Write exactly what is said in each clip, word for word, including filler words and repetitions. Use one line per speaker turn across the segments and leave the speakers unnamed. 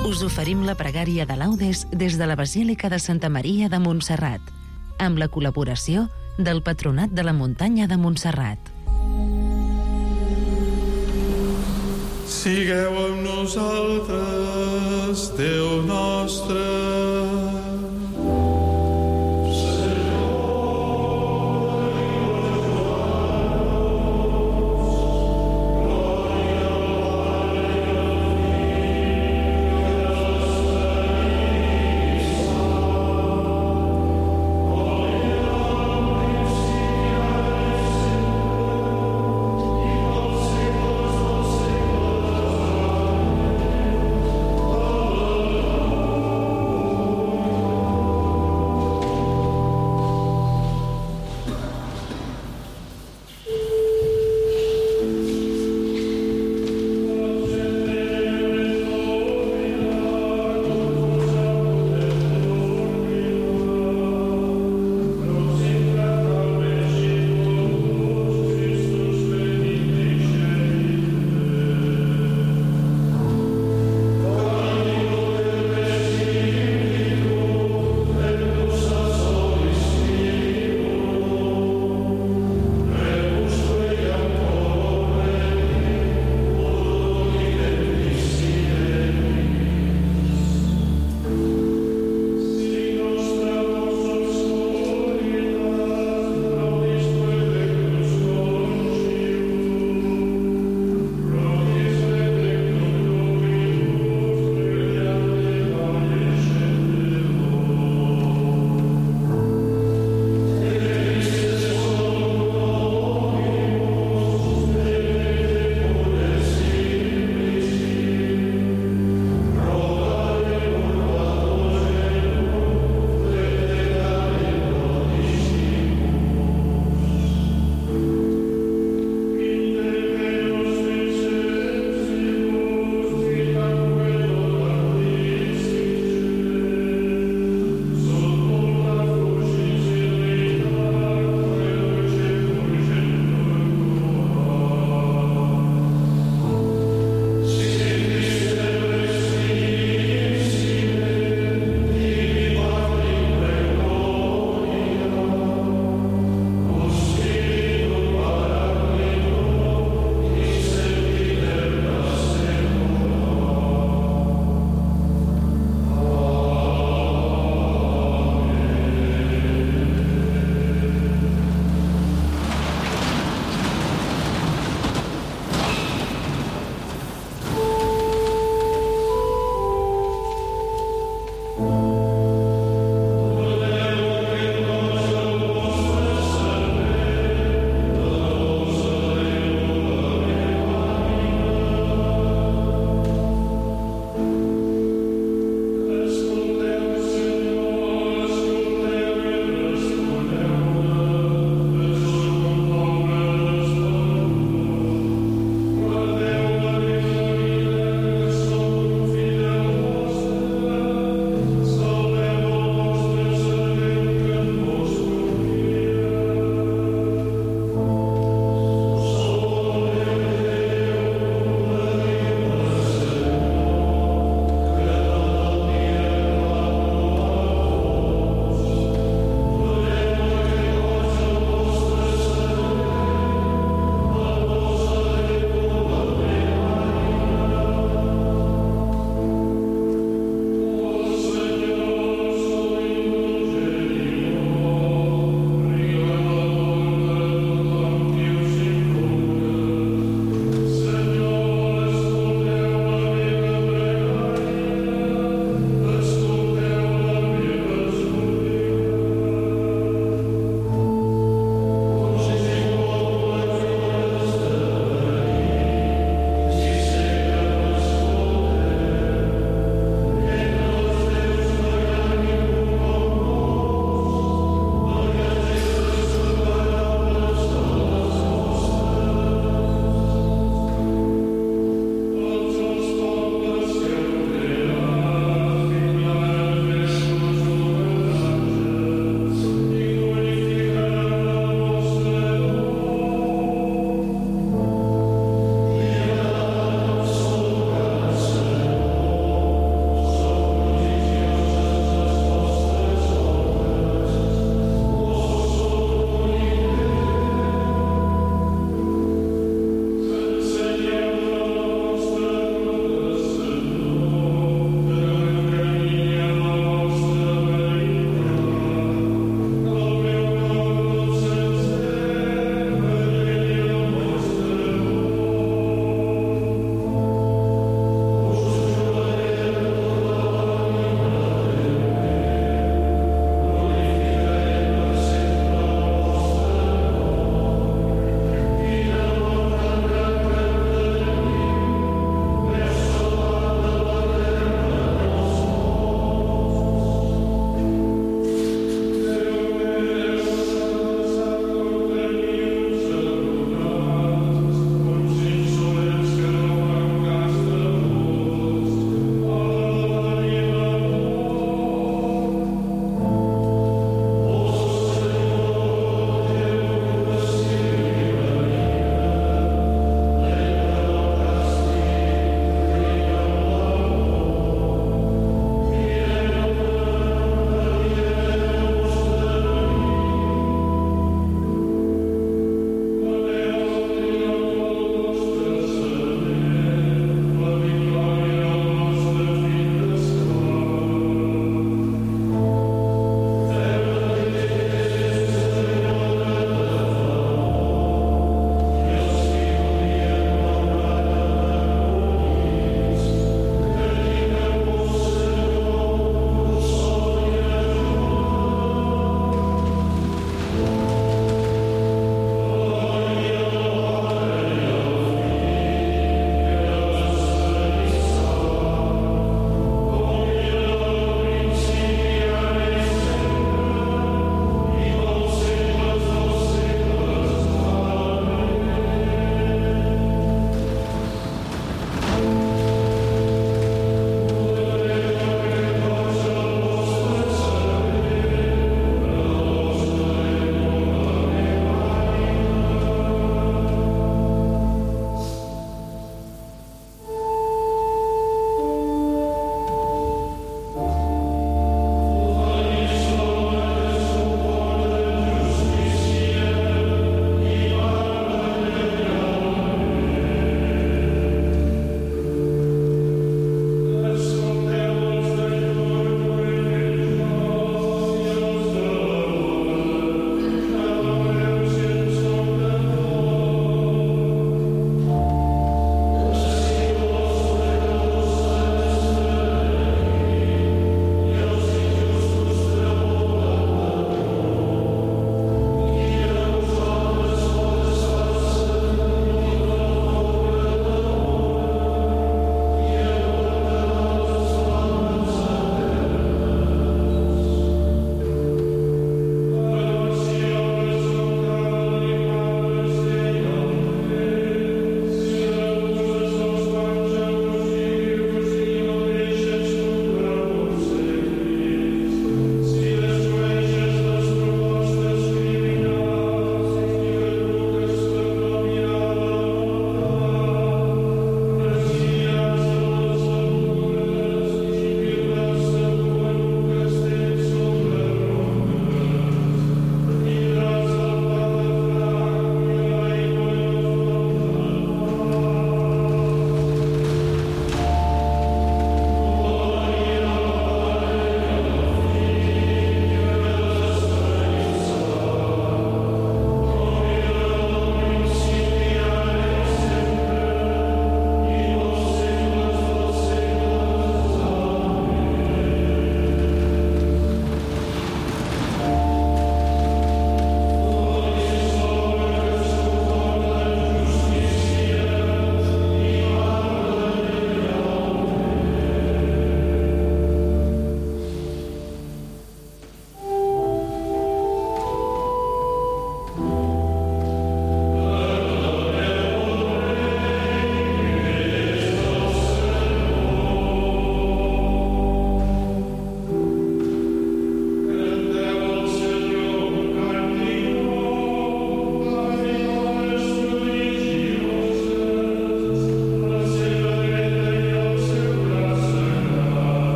Us oferim la pregària de laudes des de la Basílica de Santa Maria de Montserrat, amb la col·laboració del Patronat de la Muntanya de Montserrat.
Sigueu amb nosaltres, Déu nostre.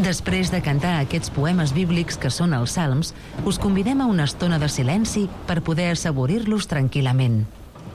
Després de cantar aquests poemes bíblics que són els salms, us convidem a una estona de silenci per poder assaborir-los tranquil·lament.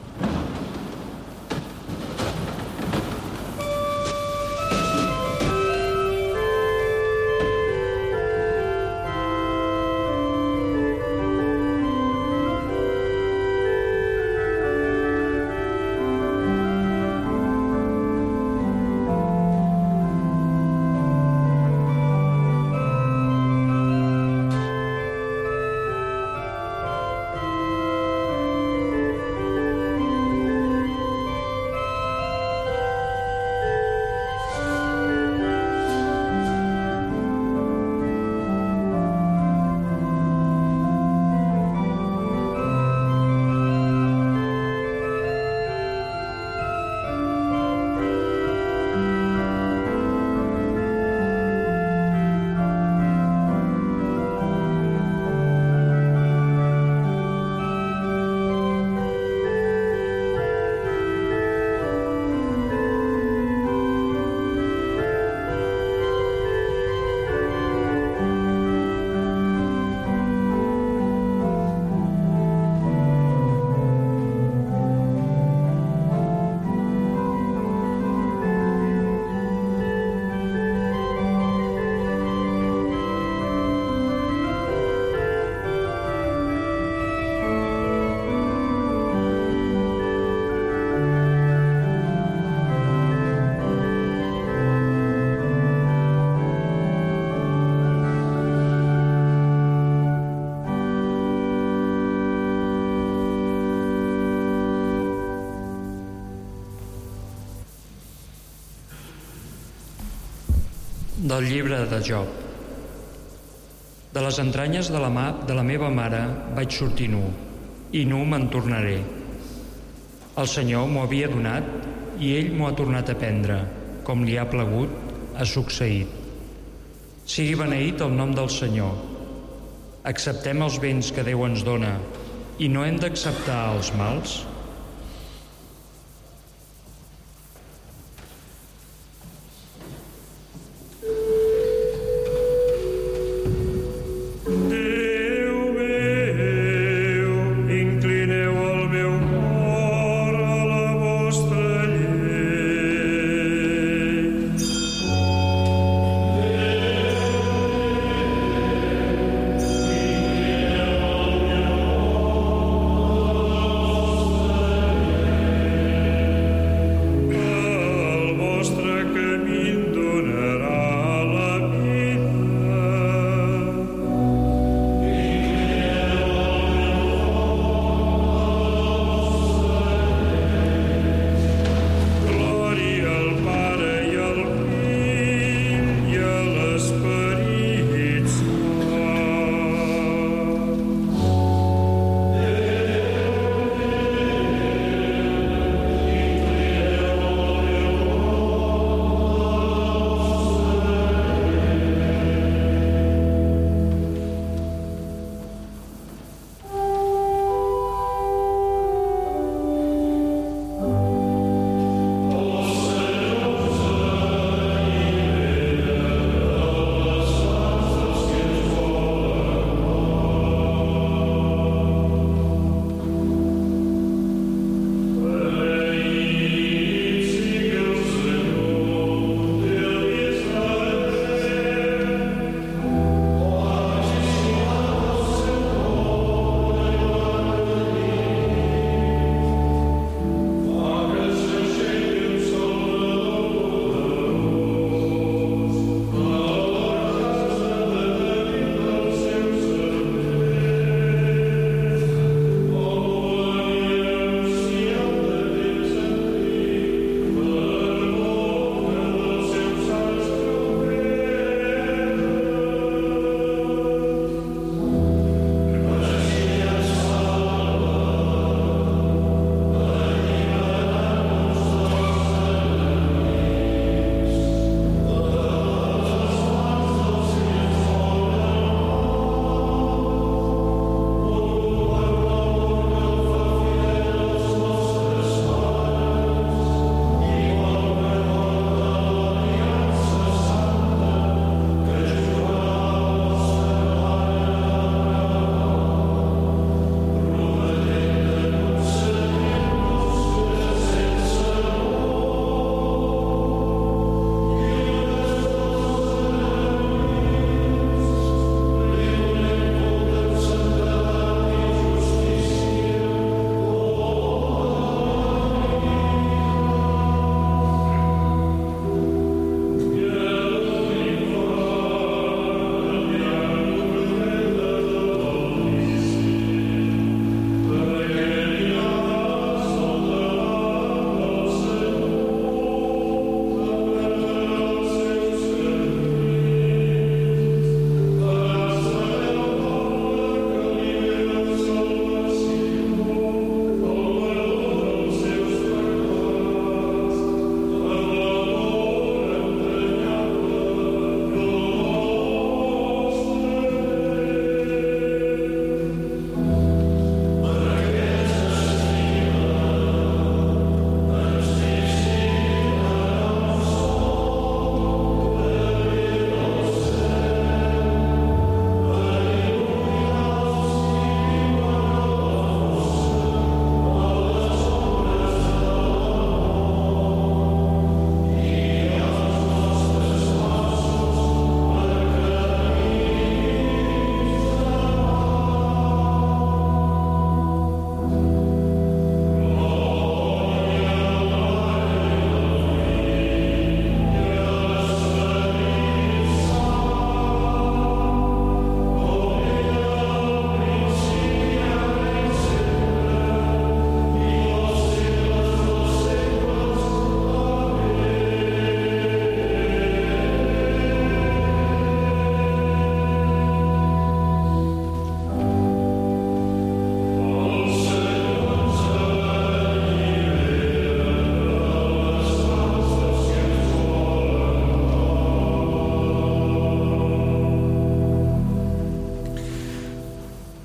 Del llibre de Job. De les entranyes de la, mà, de la meva mare vaig sortir nu, i nu me'n tornaré. El Senyor m'ho havia donat i ell m'ho ha tornat a prendre, com li ha plagut, ha succeït. Sigui beneït el nom del Senyor. Acceptem els béns que Déu ens dona i no hem d'acceptar els mals?
Amen.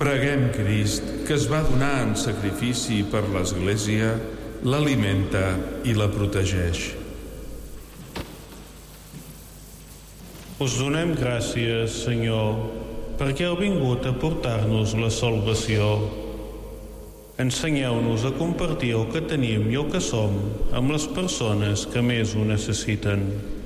Preguem Crist, que es va donar en sacrifici per l'Església, l'alimenta i la protegeix.
Us donem gràcies, Senyor, perquè heu vingut a portar-nos la salvació. Ensenyeu-nos a compartir el que tenim i el que som amb les persones que més ho necessiten.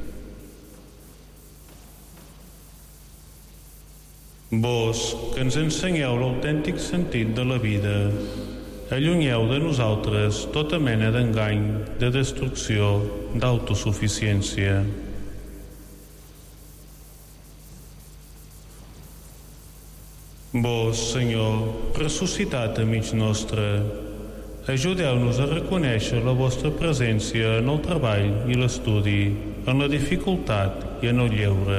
Vos, que ens ensenyeu l'autèntic sentit de la vida, allunyeu de nosaltres tota mena d'engany, de destrucció, d'autosuficiència. Vos, Senyor, ressuscitat a mig nostre, ajudeu-nos a reconèixer la vostra presència en el treball i l'estudi, en la dificultat i en el lleure.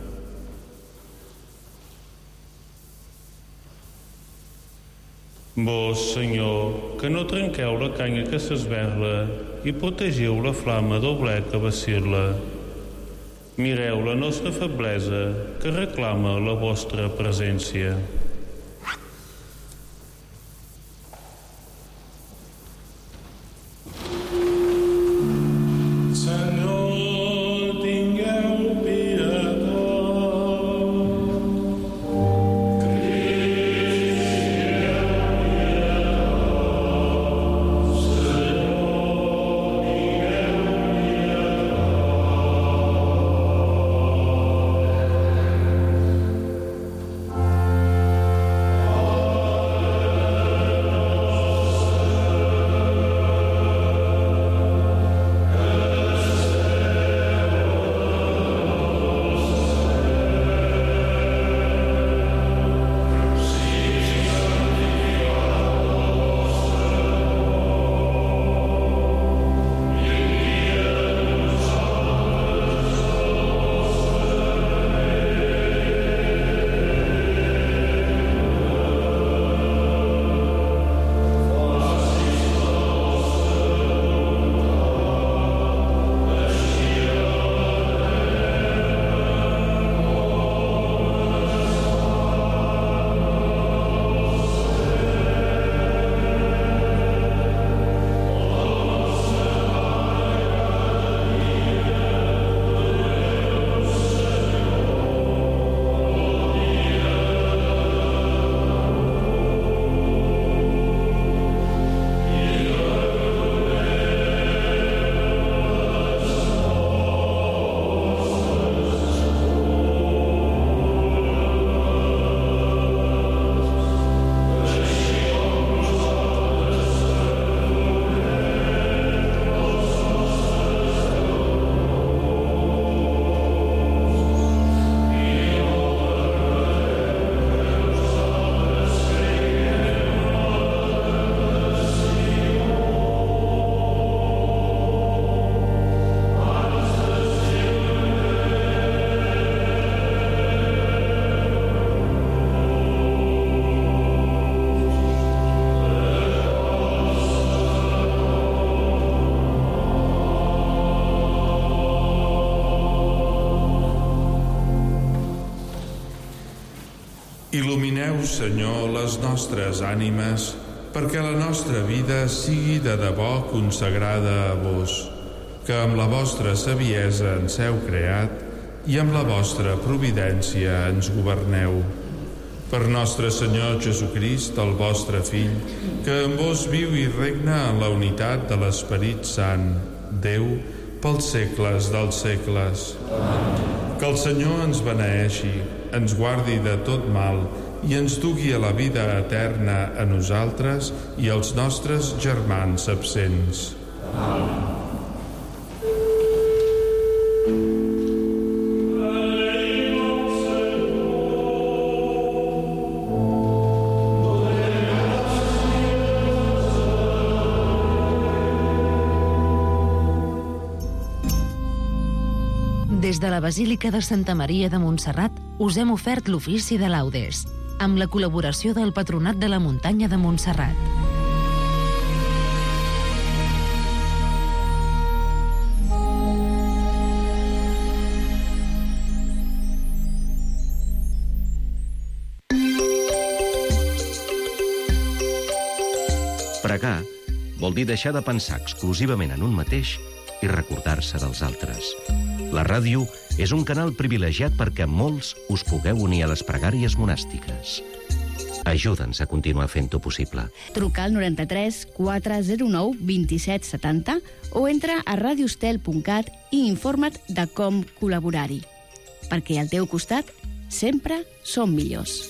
Vos, Senyor, que no trenqueu la canya que s'esberla i protegiu la flama del ble que vacil·la. Mireu la nostra feblesa que reclama la vostra presència.
Il·lumineu, Senyor, les nostres ànimes, perquè la nostra vida sigui de debò consagrada a vos, que amb la vostra saviesa ens heu creat i amb la vostra providència ens governeu. Per nostre Senyor Jesucrist, el vostre Fill, que en vos viu i regna en la unitat de l'Esperit Sant, Déu, pels segles dels segles. Amén. Que el Senyor ens beneeixi, ens guardi de tot mal i ens dugui a la vida eterna a nosaltres i als nostres germans absents. Amén.
Des de la Basílica de Santa Maria de Montserrat us hem ofert l'ofici de laudes, amb la col·laboració del Patronat de la Muntanya de Montserrat.
vol dir deixar de pensar exclusivament en un mateix i recordar-se dels altres. La ràdio és un canal privilegiat perquè molts us pugueu unir a les pregàries monàstiques. Ajuda'ns a continuar fent-ho possible.
Truca al noranta-tres quatre zero nou dos set setanta o entra a radiostel punt cat i informa't de com col·laborar-hi. Perquè al teu costat sempre som millors.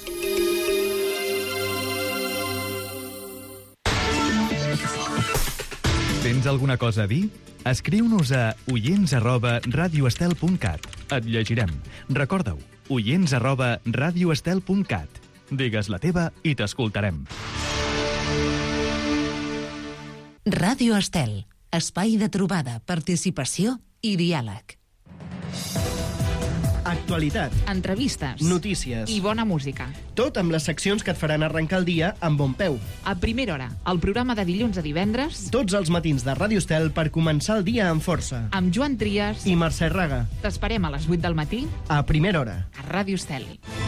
Tens alguna cosa a dir? Escriu-nos a oients arroba radioestel punt cat. Et llegirem. Recorda-ho, oients arroba radioestel punt cat. Digues la teva i t'escoltarem.
Ràdio Estel, espai de trobada, participació i diàleg.
Actualitat,
entrevistes,
notícies
i bona música.
Tot amb les seccions que et faran arrencar el dia amb bon peu.
A primera hora, el programa de dilluns a divendres.
Tots els matins de Ràdio Estel per començar el dia amb força.
Amb Joan Trias
i Mercè Raga.
T'esperem a les vuit del matí.
A primera hora.
A Ràdio Estel.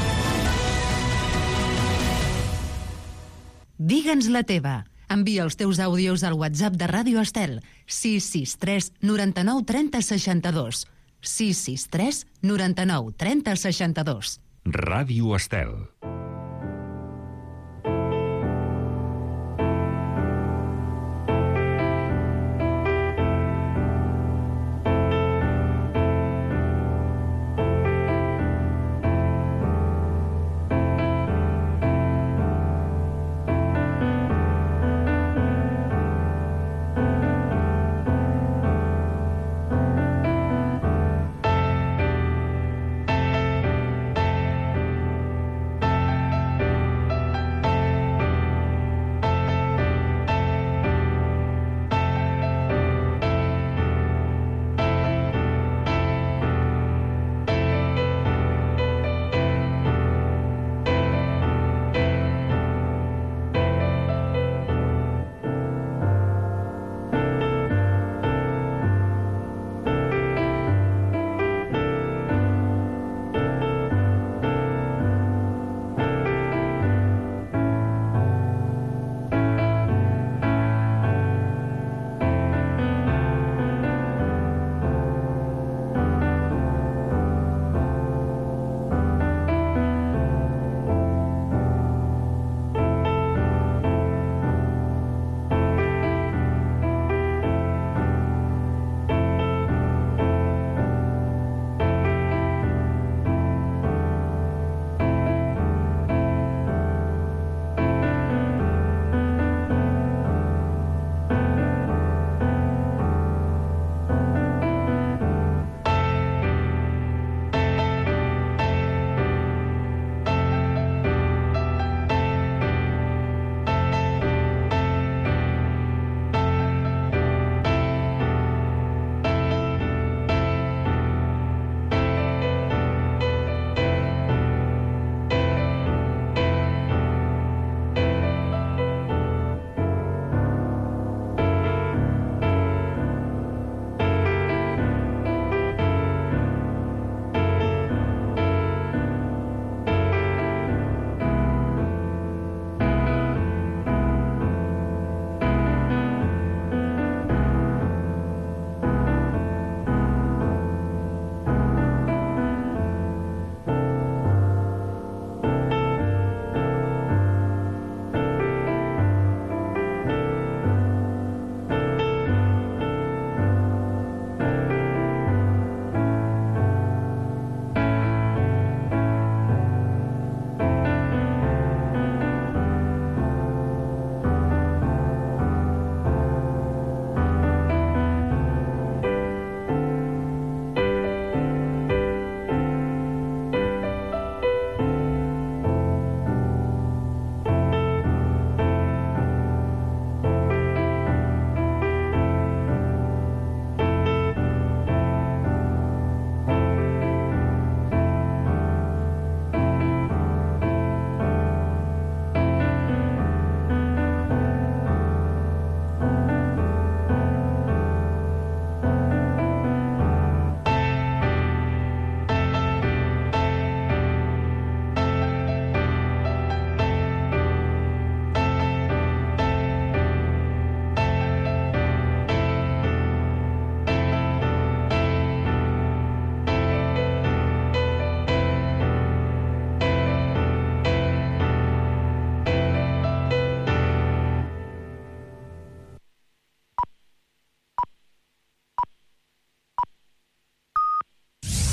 Digue'ns la teva. Envia els teus àudios al WhatsApp de Ràdio Estel sis sis tres noranta-nou trenta seixanta-dos. sis sis tres noranta-nou trenta seixanta-dos.
Ràdio Estel.